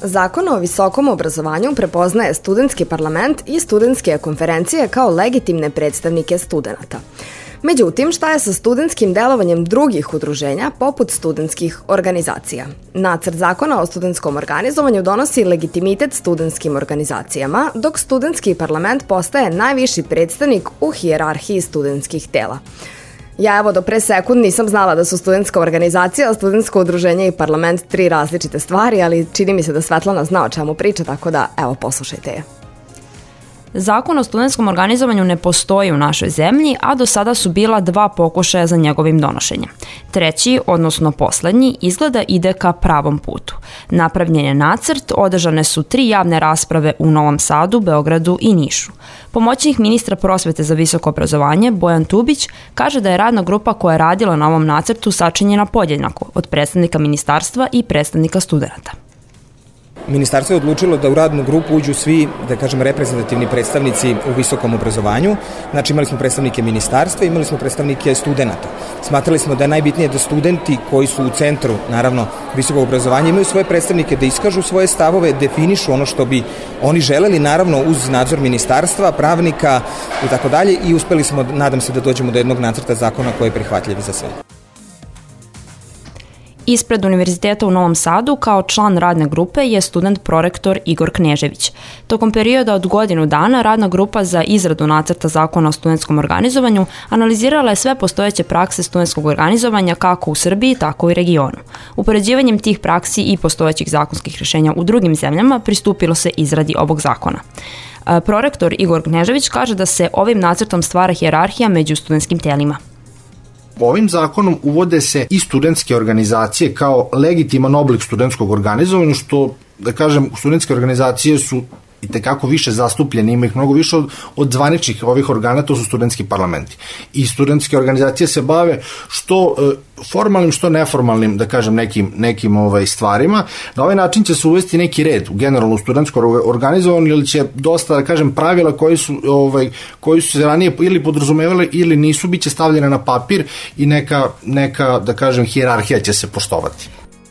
Zakon o visokom obrazovanju prepoznaje studentski parlament i studentske konferencije kao legitimne predstavnike studenata. Međutim, šta je sa studentskim delovanjem drugih udruženja poput studentskih organizacija? Nacrt zakona o studentskom organizovanju donosi legitimitet studentskim organizacijama, dok studentski parlament postaje najviši predstavnik u hijerarhiji studentskih tela. Ja do pre sekund nisam znala da su studentska organizacija, studentsko udruženje i parlament tri različite stvari, ali čini mi se da Svetlana zna o čemu priča, tako da poslušajte je. Zakon o studentskom organizovanju ne postoji u našoj zemlji, a do sada su bila 2 pokušaja za njegovim donošenjem. Treći, odnosno poslednji, izgleda ide ka pravom putu. Napravljen je nacrt, održane su 3 javne rasprave u Novom Sadu, Beogradu i Nišu. Pomoćnik ministra prosvete za visoko obrazovanje, Bojan Tubić, kaže da je radna grupa koja je radila na ovom nacrtu sačinjena podjednako od predstavnika ministarstva i predstavnika studenata. Ministarstvo je odlučilo da u radnu grupu uđu svi, da kažem, reprezentativni predstavnici u visokom obrazovanju. Znači imali smo predstavnike ministarstva, imali smo predstavnike studenta. Smatrali smo da je najbitnije da studenti koji su u centru, naravno, visokog obrazovanja imaju svoje predstavnike da iskažu svoje stavove, definišu ono što bi oni želeli, naravno uz nadzor ministarstva, pravnika i tako dalje, i uspeli smo, nadam se, da dođemo do jednog nacrta zakona koji je prihvatljiv za sve. Ispred Univerziteta u Novom Sadu kao član radne grupe je student prorektor Igor Knežević. Tokom perioda od godinu dana radna grupa za izradu nacrta zakona o studentskom organizovanju analizirala je sve postojeće prakse studentskog organizovanja kako u Srbiji, tako i regionu. Upoređivanjem tih praksi i postojećih zakonskih rješenja u drugim zemljama pristupilo se izradi ovog zakona. Prorektor Igor Knežević kaže da se ovim nacrtom stvara hijerarhija među studentskim telima. Ovim zakonom uvode se i studentske organizacije kao legitiman oblik studentskog organizovanja, što, da kažem, studentske organizacije su i tekako više zastupljeni, ima ih mnogo više od zvaničnih ovih organa, to su studentski parlamenti. I studentske organizacije se bave što formalnim, što neformalnim, da kažem, nekim stvarima. Na ovaj način će se uvesti neki red u generalno studentsko organizovanje, ili će dosta, da kažem, pravila koji su se ranije ili podrazumevali ili nisu, bit će stavljene na papir i neka, da kažem, hijerarhija će se poštovati.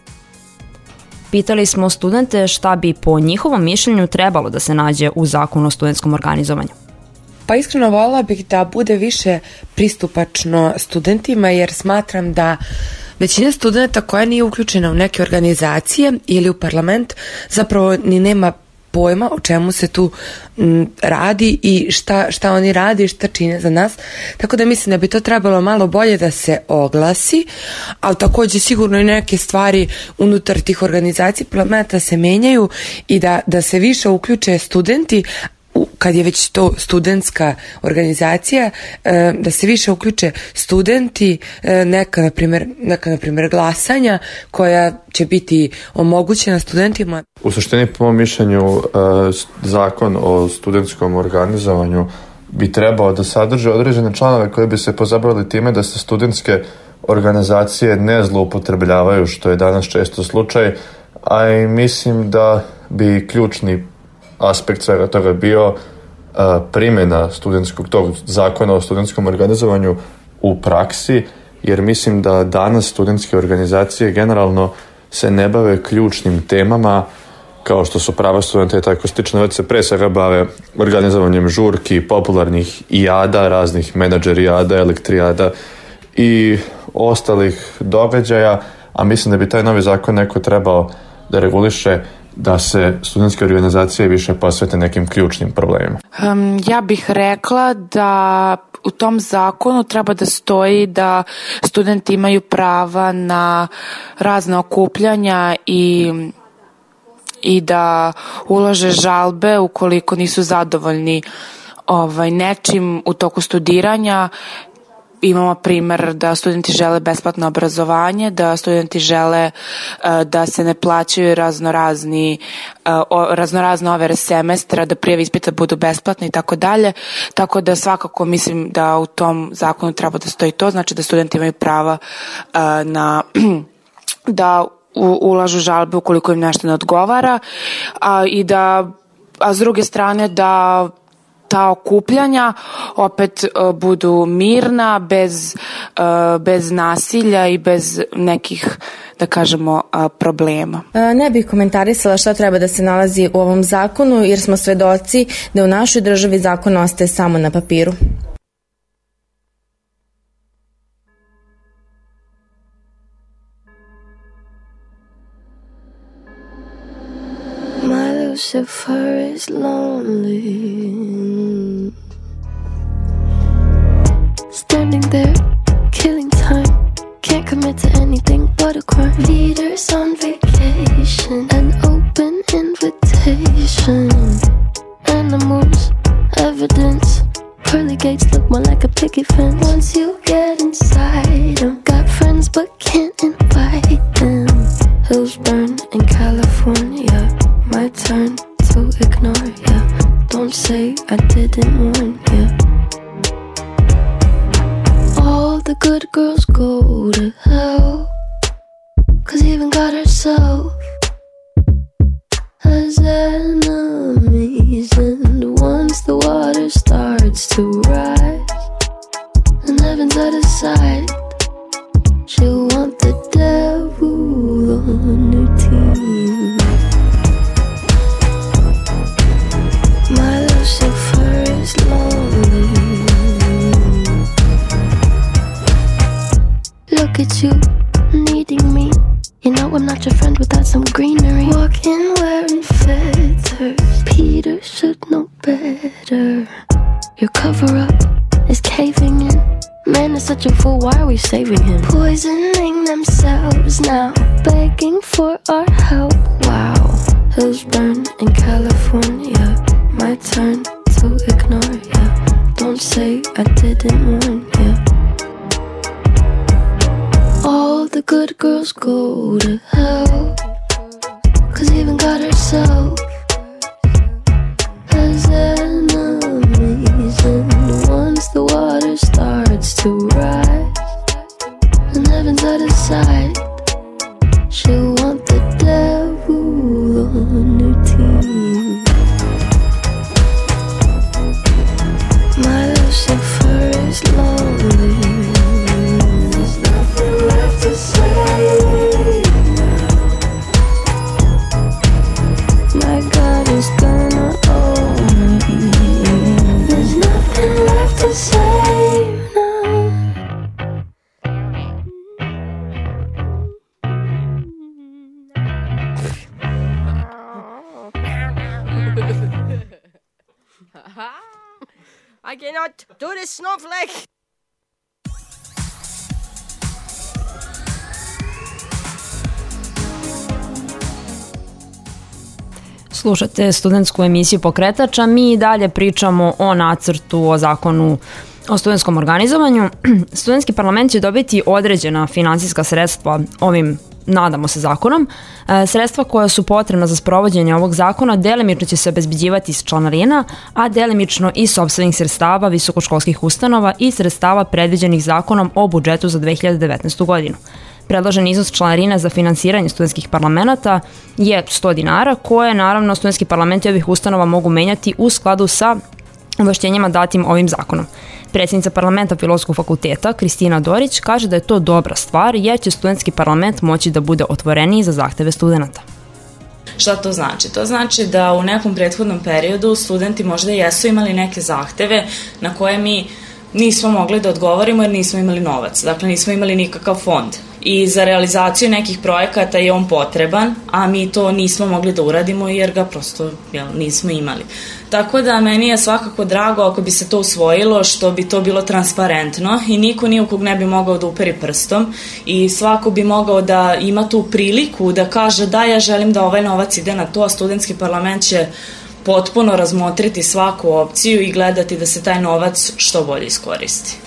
Pitali smo studente šta bi po njihovom mišljenju trebalo da se nađe u zakonu o studentskom organizovanju. Pa iskreno voljela bih da bude više pristupačno studentima, jer smatram da većina studenta koja nije uključena u neke organizacije ili u parlament zapravo ni nema pojma o čemu se tu radi i šta oni radi i šta čine za nas. Tako da mislim da bi to trebalo malo bolje da se oglasi, ali također sigurno i neke stvari unutar tih organizacija parlamenta se menjaju i da se više uključe studenti, kad je već to studentska organizacija, da se više uključe studenti, neka na primjer glasanja koja će biti omogućena studentima. U suštini, po mom mišljenju, zakon o studentskom organizovanju bi trebao da sadrži određene članove koji bi se pozabavili time da se studentske organizacije ne zloupotrebljavaju, što je danas često slučaj, a i mislim da bi ključni aspekt svega toga bio primjena tog zakona o studentskom organizovanju u praksi, jer mislim da danas studentske organizacije generalno se ne bave ključnim temama kao što su prava studenta i tako slično, već se pre svega bave organizovanjem žurki, popularnih ijada, raznih menadžerijada, elektrijada i ostalih događaja, a mislim da bi taj novi zakon neko trebao da reguliše da se studentske organizacije više posvete nekim ključnim problemima. Ja bih rekla da u tom zakonu treba da stoji da studenti imaju prava na razna okupljanja i da ulože žalbe ukoliko nisu zadovoljni nečim u toku studiranja. Imamo primer da studenti žele besplatno obrazovanje, da studenti žele da se ne plaćaju raznorazne overe semestra, da prijave ispita budu besplatne i tako dalje. Tako da svakako mislim da u tom zakonu treba da stoji to, znači da studenti imaju prava da ulažu žalbe ukoliko im nešto ne odgovara, a s druge strane da ta okupljanja opet budu mirna, bez nasilja i bez nekih, da kažemo, problema. Ne bih komentarisala šta treba da se nalazi u ovom zakonu, jer smo svedoci da u našoj državi zakon ostaje samo na papiru. My Lucifer is lonely, standing there, killing time. Can't commit to anything but a crime. Leaders on vacation, an open invitation. Animals, evidence. Pearly gates look more like a picket fence. Once you get inside them, got friends but can't invite them. Hills burn in California. My turn to ignore ya. Don't say I didn't warn ya. All the good girls go to hell, 'cause even God herself has enemies. And once the water starts to rise and heaven's out of sight, she'll want the devil on her team. My Lucifer is lonely. Look at you, needing me. You know I'm not your friend without some greenery. Walking wearing feathers, Peter should know better. Your cover-up is caving in. Man is such a fool, why are we saving him? Poisoning themselves now, begging for our help. Wow, hills burn in California. My turn to ignore ya. Don't say I didn't warn ya. All the good girls go to hell, 'cause even God herself has enemies. And once the water starts to rise and heaven's out of sight, she'll want the devil on her team. My Lucifer is lonely. There's nothing left to say now. My God is gonna own me. There's nothing left to say now. I cannot do this snowflake. Slušate studentsku emisiju Pokretača, mi i dalje pričamo o nacrtu o zakonu o studentskom organizovanju. Studentski parlament će dobiti određena finansijska sredstva ovim, nadamo se, zakonom. Sredstva koja su potrebna za sprovođenje ovog zakona delimično će se obezbeđivati iz članarina, a delimično iz sopstvenih sredstava visokoškolskih ustanova i sredstava predviđenih zakonom o budžetu za 2019. godinu. Predložen iznos članarina za finansiranje studentskih parlamenta je 100 dinara, koje naravno studentski parlamenti ovih ustanova mogu menjati u skladu sa obaveštenjima datim ovim zakonom. Predsjednica parlamenta Filozofskog fakulteta Kristina Dorić kaže da je to dobra stvar jer će studentski parlament moći da bude otvoreniji za zahteve studenta. Šta to znači? To znači da u nekom prethodnom periodu studenti možda jesu imali neke zahteve na koje mi nismo mogli da odgovorimo jer nismo imali novac. Dakle, nismo imali nikakav fond. I za realizaciju nekih projekata je on potreban, a mi to nismo mogli da uradimo jer ga prosto nismo imali. Tako da meni je svakako drago ako bi se to usvojilo, što bi to bilo transparentno i niko ni u kog ne bi mogao da uperi prstom i svako bi mogao da ima tu priliku da kaže da ja želim da ovaj novac ide na to, a studentski parlament će potpuno razmotriti svaku opciju i gledati da se taj novac što bolje iskoristi.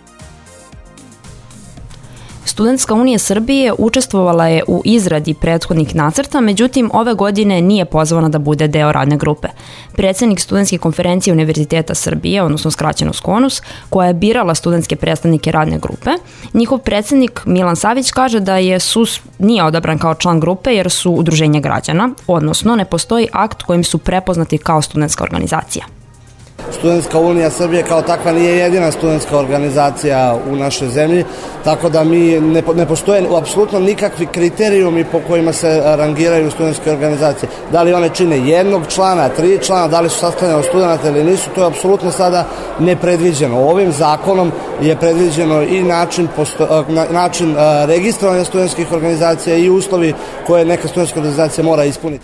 Studentska unija Srbije učestvovala je u izradi prethodnih nacrta, međutim ove godine nije pozvana da bude deo radne grupe. Predsjednik Studentske konferencije Univerziteta Srbije, odnosno skraćeno SKONUS, koja je birala studentske predstavnike radne grupe, njihov predsjednik Milan Savić kaže da je SUS nije odabran kao član grupe jer su udruženja građana, odnosno ne postoji akt kojim su prepoznati kao studentska organizacija. Studentska unija Srbije kao takva nije jedina studentska organizacija u našoj zemlji, tako da ne postoje apsolutno nikakvi kriterijumi po kojima se rangiraju studentske organizacije. Da li one čine jednog člana, 3 člana, da li su sastavljene od studenta ili nisu, to je apsolutno sada nepredviđeno. Ovim zakonom je predviđeno i način registrovanja studentskih organizacija i uslovi koje neka studentska organizacija mora ispuniti.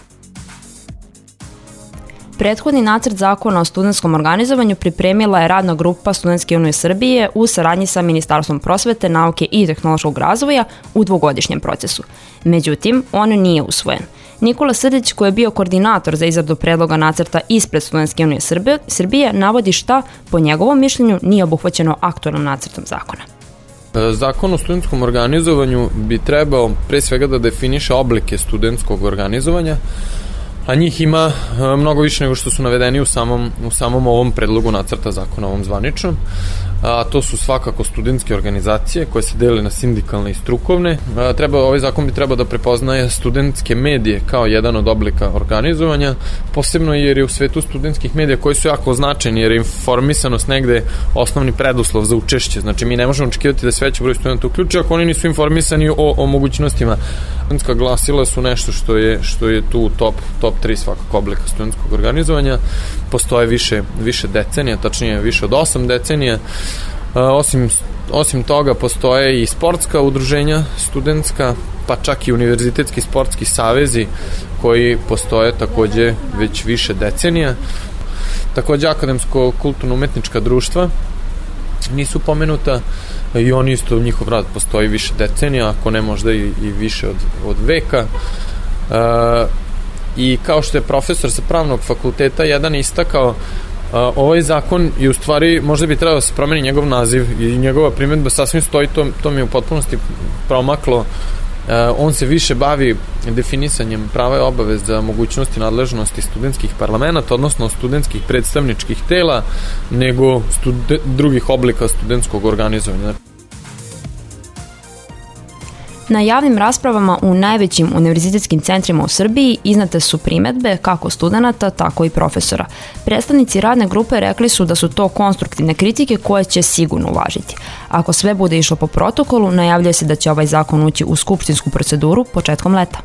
Prethodni nacrt zakona o studentskom organizovanju pripremila je radna grupa Studentske unije Srbije u saradnji sa Ministarstvom prosvete, nauke i tehnološkog razvoja u dvogodišnjem procesu. Međutim, on nije usvojen. Nikola Srdić, koji je bio koordinator za izradu predloga nacrta ispred Studentske unije Srbije, navodi šta, po njegovom mišljenju, nije obuhvaćeno aktualnom nacrtom zakona. Zakon o studentskom organizovanju bi trebao pre svega da definiše oblike studentskog organizovanja, a njih ima mnogo više nego što su navedeni u samom ovom predlogu nacrta zakona, ovom zvaničnom. A to su svakako studentske organizacije koje se dele na sindikalne i strukovne. Ovaj zakon bi trebao da prepoznaje studentske medije kao jedan od oblika organizovanja, posebno jer je u svetu studentskih medija koji su jako značajni, jer je informisanost negde osnovni preduslov za učešće. Znači mi ne možemo očekivati da se veći broj studenta uključi ako oni nisu informisani o mogućnostima. Studentska glasila su nešto što je tu top 3 svakako oblika studentskog organizovanja. Postoje više decenija, tačnije više od 8 decenija. Osim toga postoje i sportska udruženja studentska, pa čak i univerzitetski sportski savezi koji postoje takođe već više decenija. Takođe akademsko-kulturno-umetnička društva nisu pomenuta i oni isto, njihov rad postoji više decenija, ako ne možda i više od veka. I kao što je profesor sa pravnog fakulteta jedan istakao, ovaj zakon je u stvari, možda bi trebalo da se promeni njegov naziv i njegova primjedba sasvim stoji, to mi je u potpunosti promaklo. On se više bavi definisanjem prava i obaveza, mogućnosti nadležnosti studentskih parlamenta, odnosno studentskih predstavničkih tela, nego drugih oblika studentskog organizovanja. Na javnim raspravama u najvećim univerzitetskim centrima u Srbiji iznete su primedbe kako studenata, tako i profesora. Predstavnici radne grupe rekli su da su to konstruktivne kritike koje će sigurno uvažiti. Ako sve bude išlo po protokolu, najavljuje se da će ovaj zakon ući u skupštinsku proceduru početkom leta.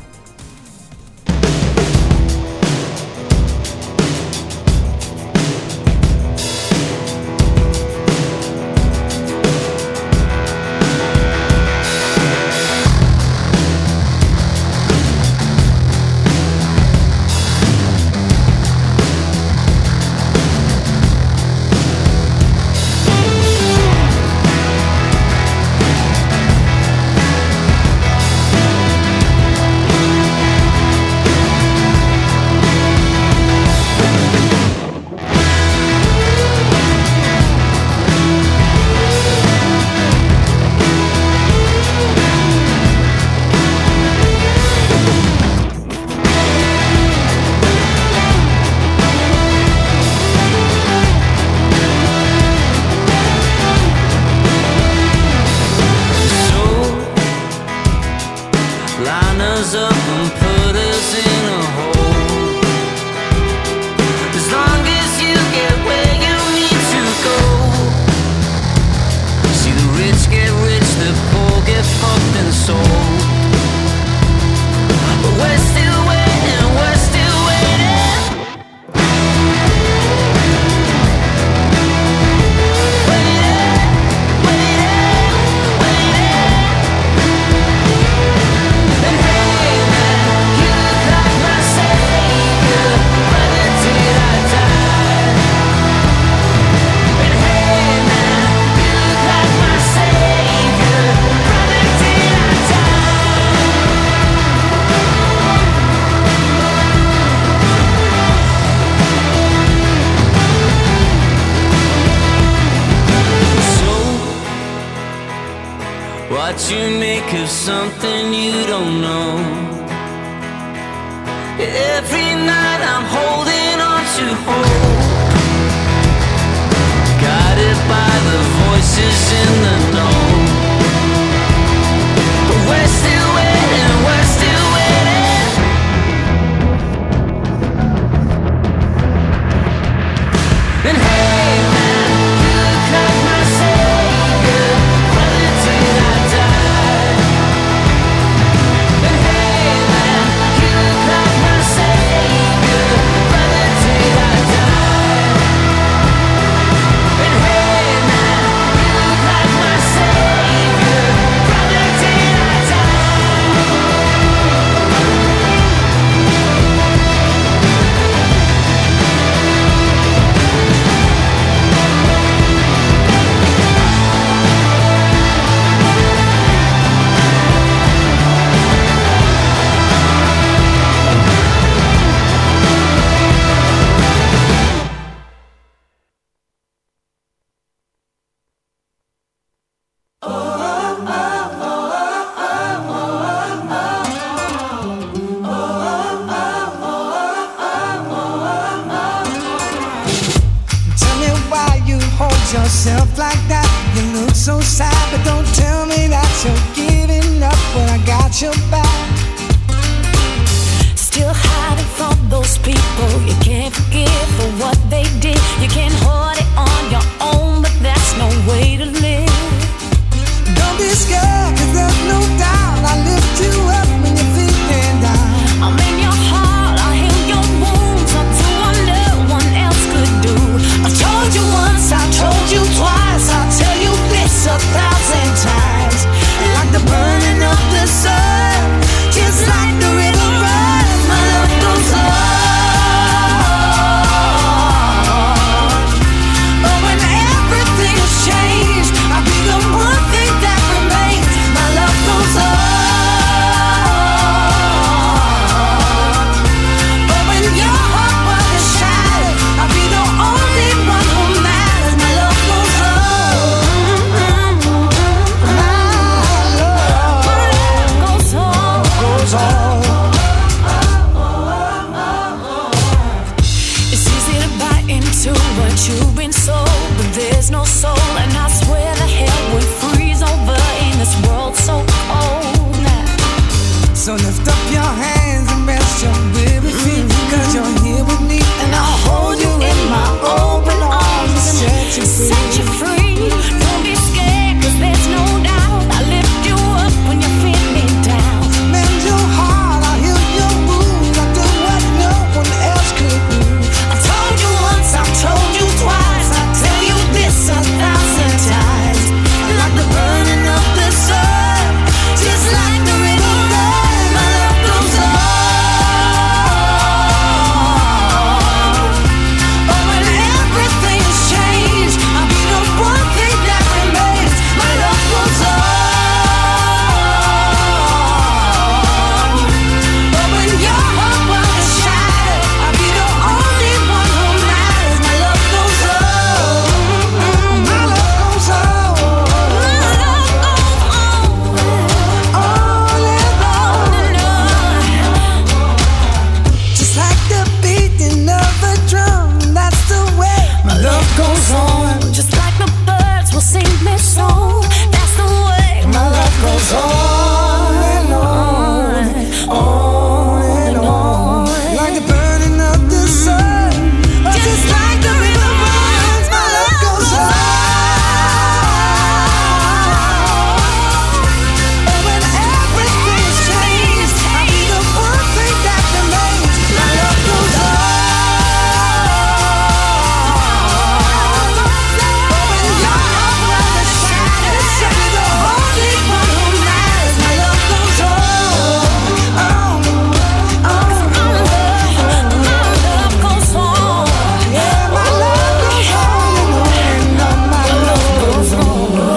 What you make of something you don't know. Every night I'm holding on to hope, guided by the voices in the know. But we're still waiting, we're still waiting. And hey, so sad, but don't tell me that you're giving up when I got your back. Still hiding from those people you can't forgive for what they did. You can't hold it on your own, but that's no way to live. Don't be scared, 'cause there's no doubt I lift you up when you're feeling down. I'm in your heart, I heal your wounds. I'll do what no one else could do. I told you once, I told you twice, I'll tell you this 1,000 times. Like the burning of the sun, just like the river runs, my love goes on. But when everything has changed, I'll be the one thing that remains. My love goes on. But when your heart was shattered, I'll be the only one who matters. My love goes on. My love goes on. Goes on. It's easy to buy into what you've been sold, but there's no soul, and I swear the hell would freeze over in this world so cold now. So lift up your hands and rest your weary feet, 'cause you're here with me, and I'll hold you in my open arms and set you free. Don't be scared, 'cause there's no doubt I lift you up when you're feeling down. Mend your heart, I'll heal your wounds. I'll do what no one else could do. I told you once, I told you twice, I'll tell you this 1,000 times. Like the burning of the sun, Just like the river runs, my love goes on. but when everything has changed, I'll be the one thing that remains. My love goes on. But when your heart was shattered, I'll be the only one who matters. My love goes on. My love goes on. On and on. Just like the beating of a drum, that's the way my love goes on. Just like the birds will sing this song, that's the way my love goes On and on, on and on. Like the burning of the sun, just like the river runs, my love goes on. But when everything's changed, I'll be the one thing that remains. My love goes on. But when your heart was shattered, I'll be the only one who matters. My love goes on. My love goes on. Yeah, my love goes on and on. My love goes on.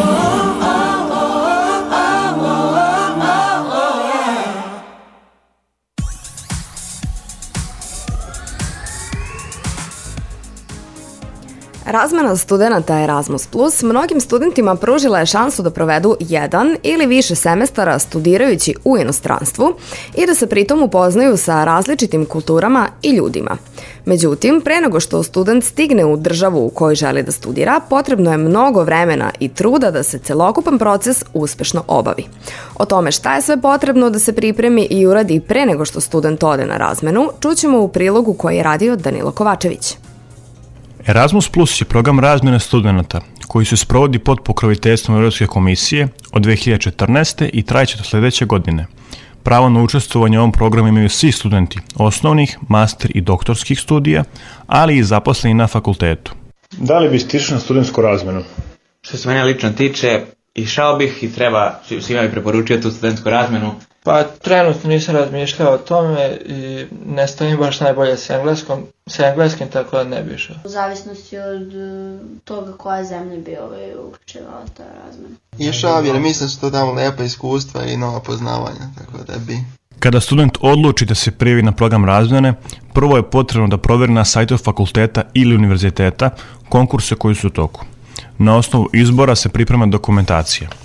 Razmena studenata Erasmus Plus mnogim studentima pružila je šansu da provedu jedan ili više semestara studirajući u inostranstvu i da se pritom upoznaju sa različitim kulturama i ljudima. Međutim, pre nego što student stigne u državu u kojoj želi da studira, potrebno je mnogo vremena i truda da se celokupan proces uspešno obavi. O tome šta je sve potrebno da se pripremi i uradi pre nego što student ode na razmenu, čućemo u prilogu koji je radio Danilo Kovačević. Erasmus Plus je program razmjene studenata koji se sprovodi pod pokroviteljstvom Evropske komisije od 2014. i trajeće do sledeće godine. Pravo na učestvovanje u ovom programu imaju svi studenti osnovnih, master i doktorskih studija, ali i zaposleni na fakultetu. Da li biste išli na studentsku razmenu? Što se mene lično tiče, išao bih i treba, svima bih preporučio tu studentsku razmenu. Pa trenutno nisam razmišljao o tome i ne stojim baš najbolje sa engleskim, tako da ne bi išao. U zavisnosti od toga koja zemlja bi uključivala ta razmena. Išao jer mislim da su to tamo lepa iskustva i nova poznavanja, tako da bi. Kada student odluči da se prijavi na program razmjene, prvo je potrebno da proveri na sajtu fakulteta ili univerziteta konkurse koji su u toku. Na osnovu izbora se priprema dokumentacija.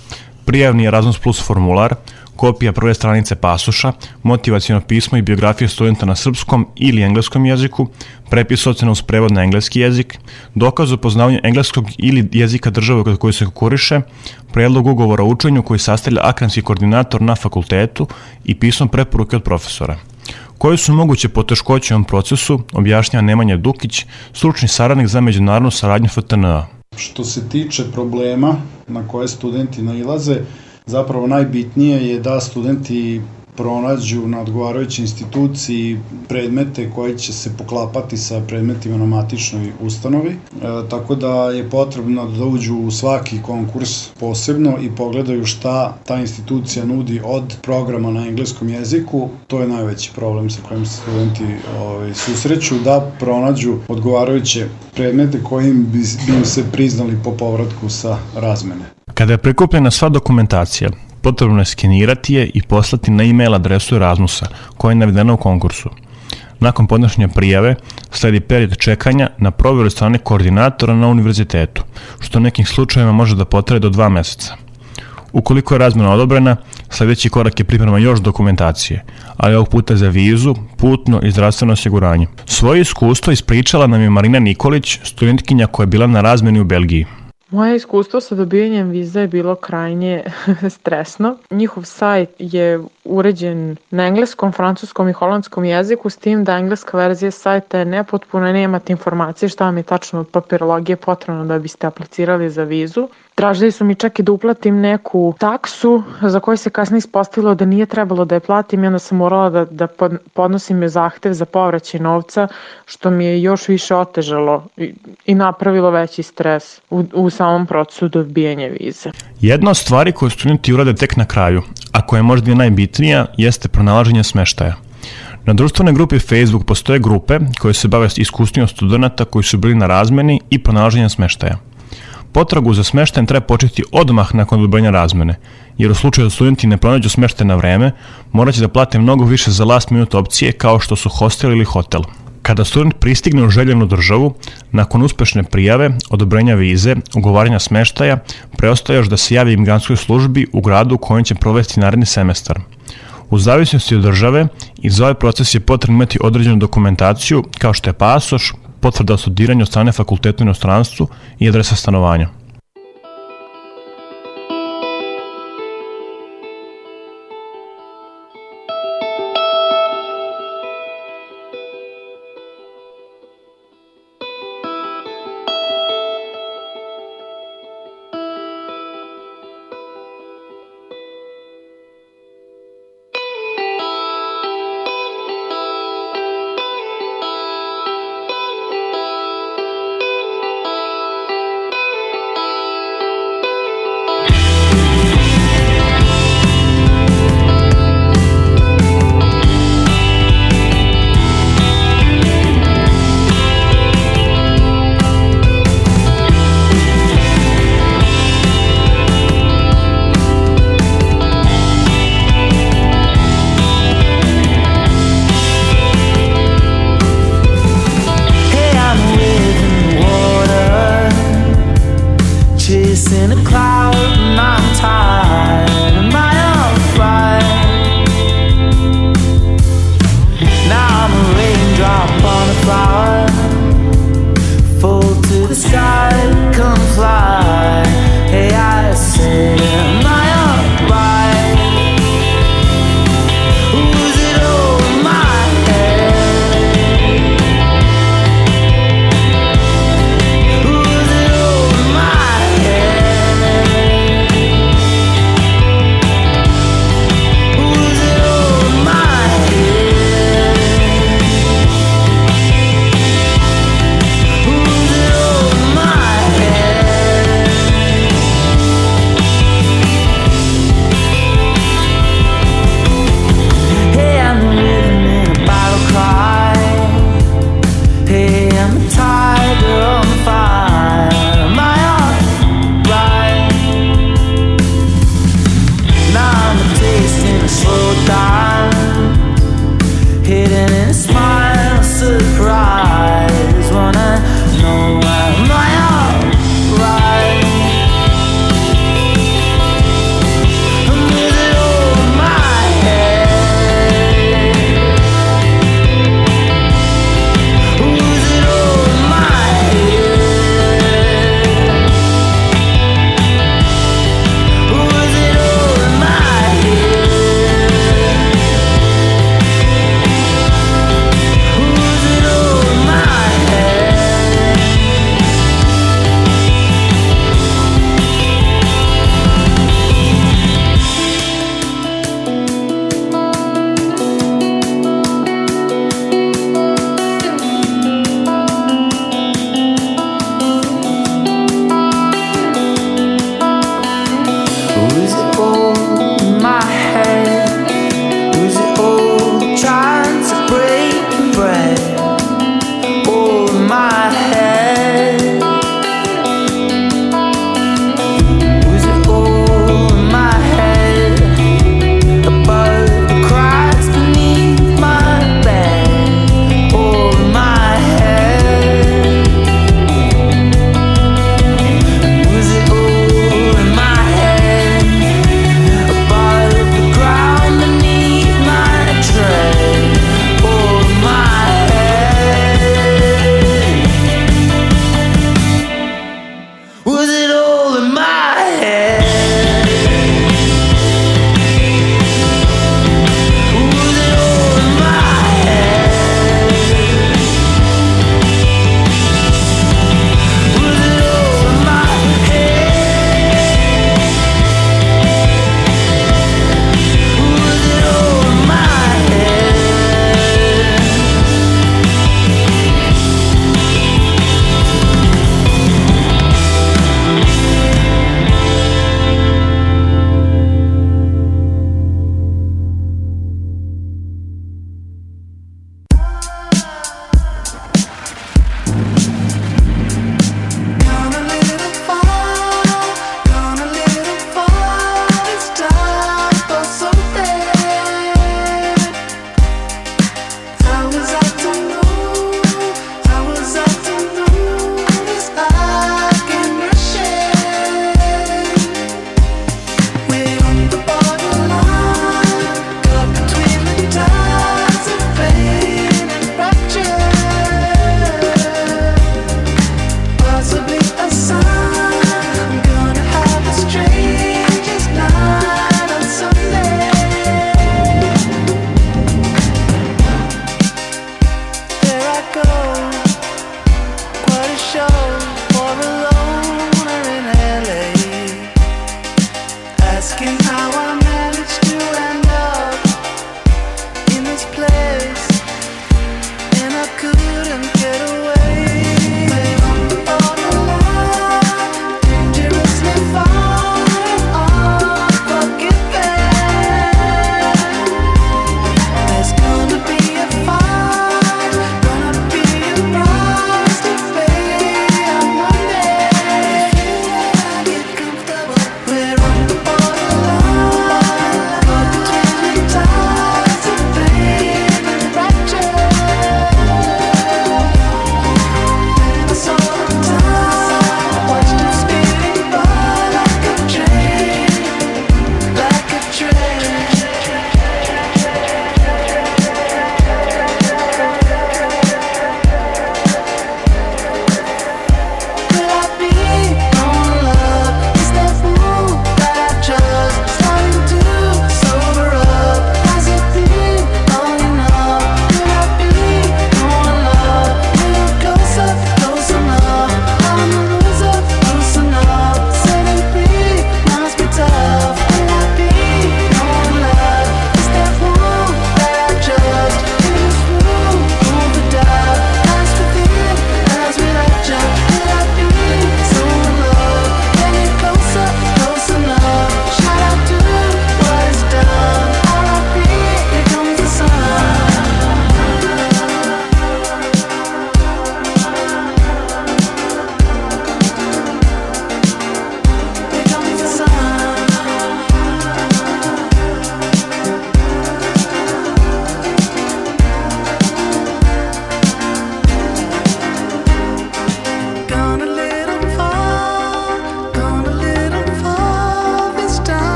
prijavni Erasmus Plus formular, kopija prve stranice pasoša, motivaciono pismo i biografija studenta na srpskom ili engleskom jeziku, prepis ocena uz prevod na engleski jezik, dokaz o poznavanju engleskog ili jezika države kod koje se konkuriše, predlog ugovora o učenju koji sastavlja akademski koordinator na fakultetu i pismo preporuke od profesora. Koje su moguće poteškoće u ovom procesu, objašnjava Nemanja Dukić, stručni saradnik za međunarodnu saradnju FTNA. Što se tiče problema na koje studenti nailaze, zapravo najbitnije je da studenti pronađu na odgovarajućoj instituciji predmete koji će se poklapati sa predmetima na matičnoj ustanovi, tako da je potrebno da uđu u svaki konkurs posebno i pogledaju šta ta institucija nudi od programa na engleskom jeziku. To je najveći problem sa kojim se studenti susreću, da pronađu odgovarajuće predmete kojim bi im se priznali po povratku sa razmene. Kada je prikupljena sva dokumentacija, potrebno je skenirati je i poslati na e-mail adresu Erasmusa, koja je navedena u konkursu. Nakon podnošenja prijave sledi period čekanja na provjeru od strane koordinatora na univerzitetu, što u nekim slučajevima može da potraje do 2 meseca. Ukoliko je razmjena odobrena, sljedeći korak je priprema još dokumentacije, ali ovog puta za vizu, putno i zdravstveno osiguranje. Svoje iskustvo ispričala nam je Marina Nikolić, studentkinja koja je bila na razmjeni u Belgiji. Moje iskustvo sa dobijanjem viza je bilo krajnje stresno. Njihov sajt je uređen na engleskom, francuskom i holandskom jeziku, s tim da engleska verzija sajta je nepotpuna i nemate informacije šta vam je tačno od papirologije potrebno da biste aplicirali za vizu. Tražili su mi čak i da uplatim neku taksu za koju se kasnije ispostavilo da nije trebalo da je platim i onda sam morala da podnosim zahtev za povraćaj novca, što mi je još više otežalo i napravilo veći stres u samom procesu dobijanja vize. Jedna od stvari koje studenti urade tek na kraju, a koja je možda i najbitnija, jeste pronalaženje smeštaja. Na društvenoj grupi Facebook postoje grupe koje se bave iskustvom studenta koji su bili na razmeni i pronalaženjem smeštaja. Potragu za smeštajem treba početi odmah nakon odobrenja razmene, jer u slučaju da studenti ne pronađu smeštaj na vreme, morat će da plate mnogo više za last minute opcije kao što su hostel ili hotel. Kada student pristigne u željenu državu, nakon uspešne prijave, odobrenja vize, ugovaranja smeštaja, preostaje još da se javi imigrantskoj službi u gradu u kojem će provesti naredni semestar. U zavisnosti od države, i za ovaj proces je potrebno imati određenu dokumentaciju kao što je pasoš, potvrda o studiranju od strane fakulteta u inostranstvu i adresa stanovanja.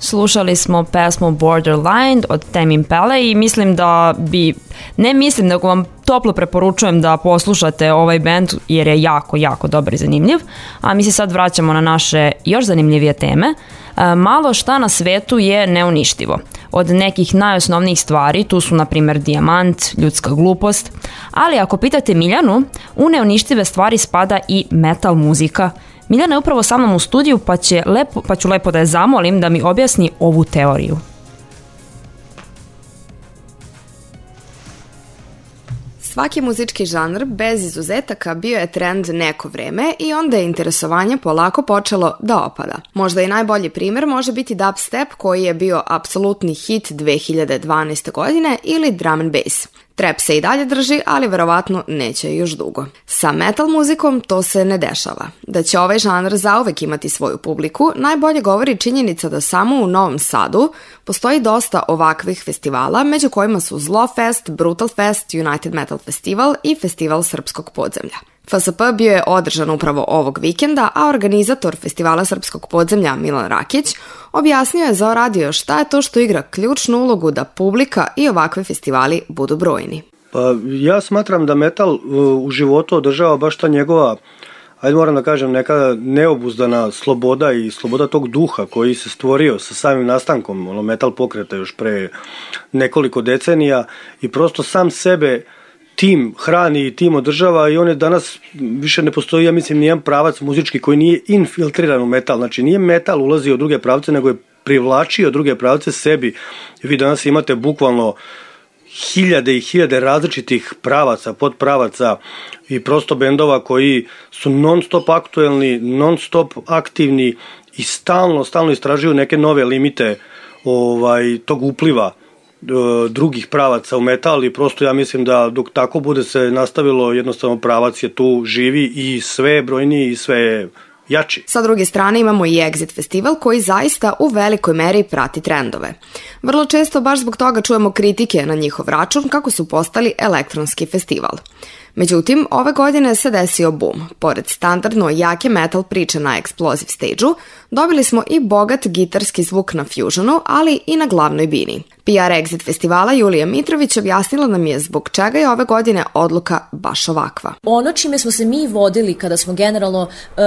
Slušali smo pesmu Borderline od Tame Impala i nego vam toplo preporučujem da poslušate ovaj band jer je jako, jako dobar i zanimljiv. A mi se sad vraćamo na naše još zanimljivije teme. Malo šta na svetu je neuništivo. Od nekih najosnovnijih stvari, tu su na primjer dijamant, ljudska glupost, ali ako pitate Miljanu, u neuništive stvari spada i metal muzika. Miljana je upravo sa mnom u studiju pa ću lepo da je zamolim da mi objasni ovu teoriju. Svaki muzički žanr, bez izuzetaka, bio je trend neko vreme i onda je interesovanje polako počelo da opada. Možda i najbolji primjer može biti dubstep koji je bio apsolutni hit 2012. godine ili drum and bass. Trap se i dalje drži, ali verovatno neće još dugo. Sa metal muzikom to se ne dešava. Da će ovaj žanr zauvek imati svoju publiku, najbolje govori činjenica da samo u Novom Sadu postoji dosta ovakvih festivala, među kojima su Zlofest, Brutal Fest, United Metal Festival i Festival srpskog podzemlja. FSP bio je održan upravo ovog vikenda, a organizator Festivala srpskog podzemlja Milan Rakić objasnio je za radio šta je to što igra ključnu ulogu da publika i ovakvi festivali budu brojni. Pa ja smatram da metal u životu održava baš ta njegova, ajde moram da kažem, neka neobuzdana sloboda i sloboda tog duha koji se stvorio sa samim nastankom metal pokreta još pre nekoliko decenija i prosto sam sebe tim hrani i tim održava i on je danas, više ne postoji, ja mislim, nijedan pravac muzički koji nije infiltriran u metal. Znači nije metal ulazio u druge pravce, nego je privlačio druge pravce sebi. I vi danas imate bukvalno hiljade i hiljade različitih pravaca, podpravaca i prosto bendova koji su non stop aktuelni, non stop aktivni i stalno istražuju neke nove limite tog upliva drugih pravaca u metal i prosto ja mislim da dok tako bude se nastavilo, jednostavno pravac je tu živi i sve brojniji i sve jači. Sa druge strane imamo i Exit festival koji zaista u velikoj meri prati trendove. Vrlo često baš zbog toga čujemo kritike na njihov račun kako su postali elektronski festival. Međutim, ove godine se desio boom. Pored standardno jake metal priče na Explosive stage-u, dobili smo i bogat gitarski zvuk na Fusionu, ali i na glavnoj bini. PR Exit festivala Julija Mitrović objasnila nam je zbog čega je ove godine odluka baš ovakva. Ono čime smo se mi vodili kada smo generalno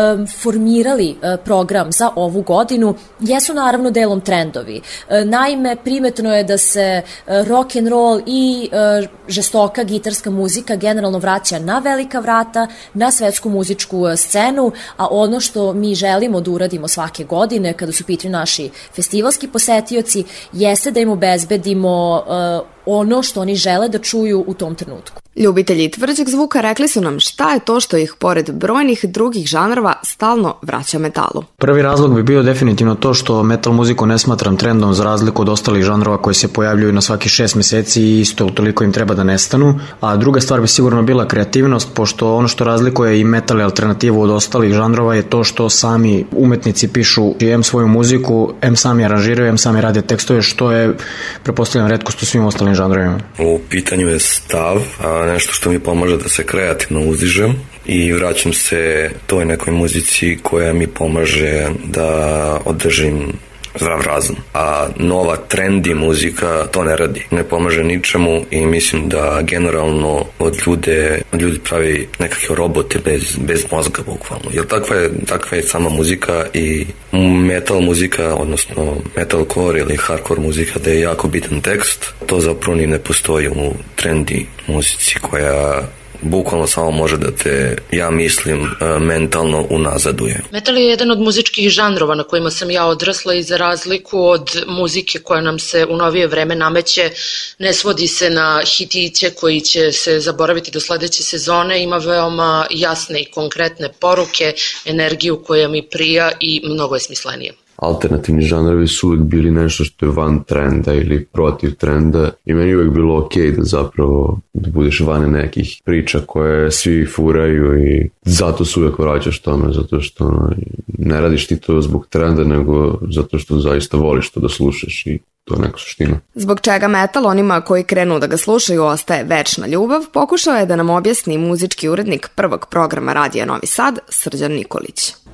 formirali program za ovu godinu jesu naravno delom trendovi. Naime, primetno je da se rock and roll i žestoka gitarska muzika generalno vraća na velika vrata, na svetsku muzičku scenu, a ono što mi želimo da uradimo svake godine kada su pitanju naši festivalski posetioci jeste da im obezbedimo ono što oni žele da čuju u tom trenutku. Ljubitelji tvrđeg zvuka rekli su nam šta je to što ih pored brojnih drugih žanrova stalno vraća metalu. Prvi razlog bi bio definitivno to što metal muziku ne smatram trendom za razliku od ostalih žanrova koji se pojavljuju na svaki 6 meseci i isto toliko im treba da nestanu. A druga stvar bi sigurno bila kreativnost, pošto ono što razlikuje i metal i alternativu od ostalih žanrova je to što sami umetnici pišu em svoju muziku, em sami aranžiraju, em sami rade tekstove, što je pretpostavljam retkost u svim ostalim žanrovima. U pitanju je stav, nešto što mi pomaže da se kreativno uzdižem i vraćam se toj nekoj muzici koja mi pomaže da održim zdrav razum. A nova trendy muzika to ne radi. Ne pomaže ničemu i mislim da generalno od ljudi pravi nekakve robote bez mozga bukvalno. Jer takva je sama muzika i metal muzika, odnosno metalcore ili hardcore muzika da je jako bitan tekst. To zapravo ni ne postoji u trendy muzici koja bukvalno samo može da te, ja mislim, mentalno unazaduje. Metal je jedan od muzičkih žanrova na kojima sam ja odrasla i za razliku od muzike koja nam se u novije vreme nameće, ne svodi se na hitiće koji će se zaboraviti do sledeće sezone, ima veoma jasne i konkretne poruke, energiju koja mi prija i mnogo je smislenije. Alternativni žanrovi su uvijek bili nešto što je van trenda ili protiv trenda i meni je uvijek bilo okej da zapravo da budeš van nekih priča koje svi furaju i zato se uvijek vraćaš tome, zato što ne radiš ti to zbog trenda nego zato što zaista voliš to da slušaš i to je neka suština. Zbog čega metal onima koji krenu da ga slušaju ostaje večna ljubav, pokušao je da nam objasni muzički urednik prvog programa Radija Novi Sad, Srđan Nikolić.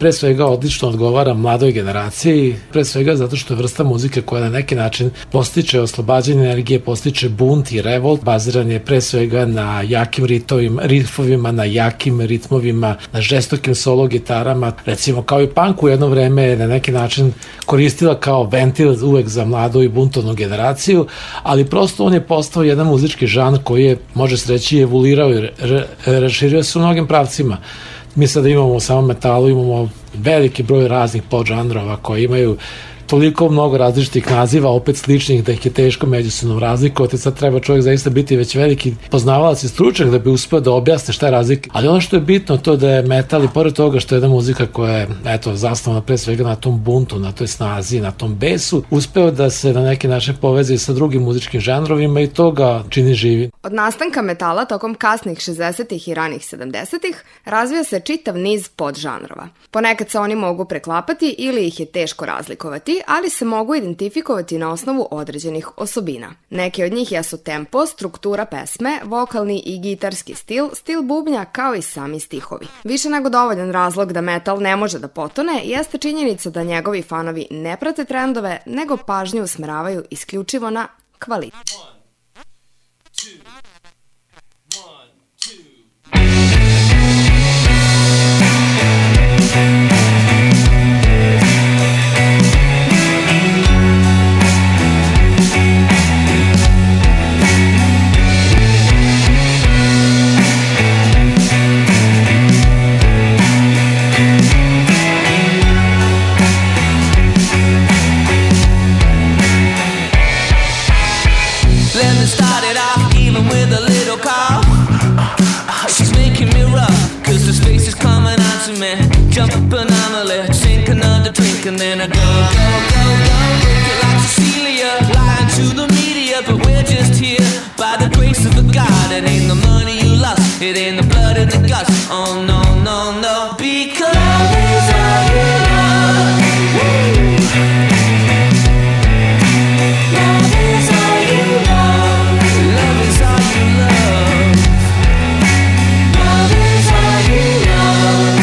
pre svega odlično odgovara mladoj generaciji, pre svega zato što je vrsta muzike koja na neki način postiče oslobađanje energije, postiče bunt i revolt, baziran je pre svega na jakim riffovima, na jakim ritmovima, na žestokim solo gitarama, recimo kao i punk u jedno vreme je na neki način koristila kao ventil uvek za mladu i buntovnu generaciju, ali prosto on je postao jedan muzički žanr koji je, može se reći, evoluirao i raširio se u mnogim pravcima. Mi sada imamo u samom metalu, imamo veliki broj raznih podžanrova koji imaju toliko mnogo različitih naziva, opet sličnih, da ih je teško međusobno razlikovati. Sad treba čovjek zaista biti već veliki poznavalac i stručnjak da bi uspeo da objasne šta je razlika. Ali ono što je bitno to da je metal i pored toga što je jedna muzika koja je zasnovana pre svega na tom buntu, na toj snazi, na tom besu, uspeo da se na neki način poveze sa drugim muzičkim žanrovima i to ga čini živim. Od nastanka metala tokom kasnih 60-ih i ranih 70-ih razvija se čitav niz podžanrova. Ponekad se oni mogu preklapati ili ih je teško razlikovati, ali se mogu identifikovati na osnovu određenih osobina. Neke od njih jesu tempo, struktura pesme, vokalni i gitarski stil bubnja kao i sami stihovi. Više nego dovoljan razlog da metal ne može da potone jeste činjenica da njegovi fanovi ne prate trendove, nego pažnju usmeravaju isključivo na kvalitet. Jumping on the left, sink another drink, and then I go, break it like Cecilia, lying to the media, but we're just here by the grace of the God. It ain't the money you lost, it ain't the blood in the guts. Oh no, no, no, because love is all you love. Love is all you love. Love is all you love. Love is all you love.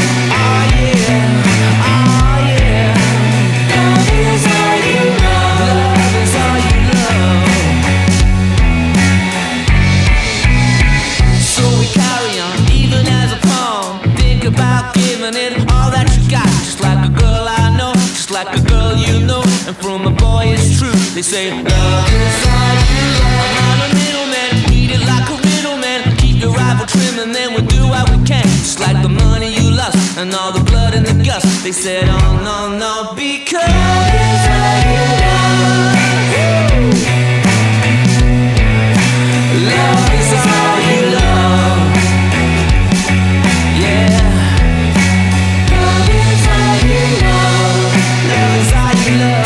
And from a boy it's true. They say love is all you love. I'm not a middleman, treat it like a middleman. Keep your rival trim and then we'll do what we can. Just like the money you lost and all the blood in the guts. They said oh no, no, because love is all you love. Love is all you love. Yeah. Love is all you love. Love is all you love.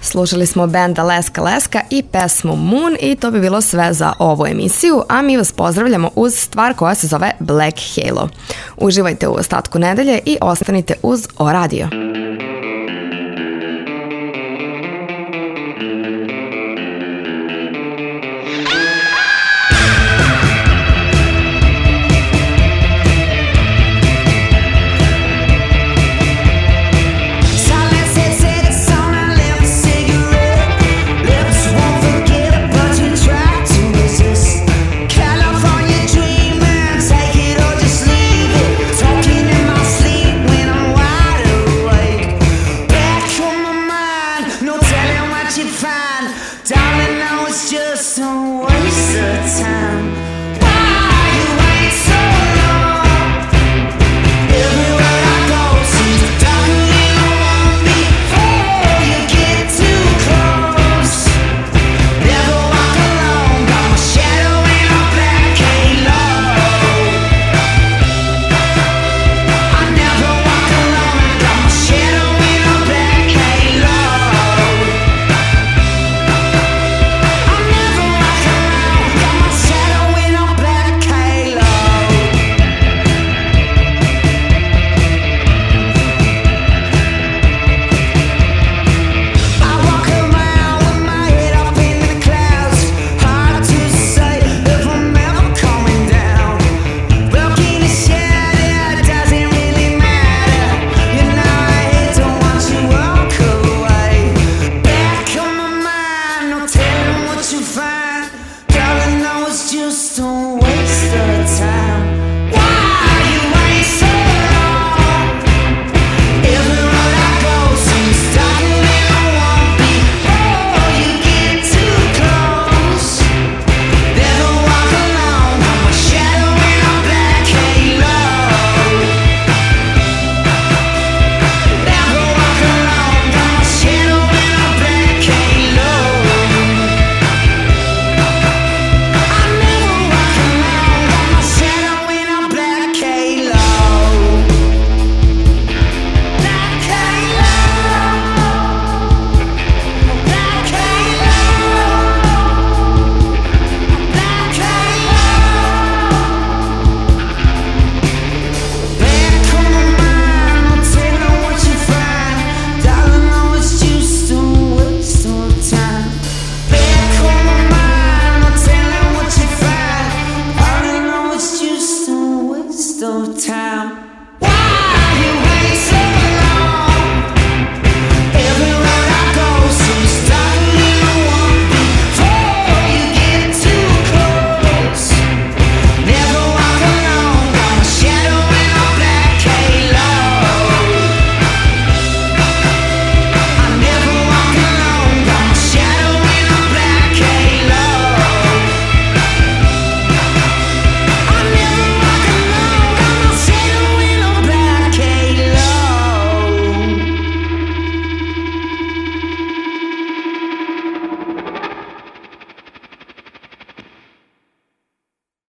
Slušali smo benda Leska Leska i pesmu Moon i to bi bilo sve za ovu emisiju, a mi vas pozdravljamo uz stvar koja se zove Black Halo. Uživajte u ostatku nedelje i ostanite uz O Radio. Time.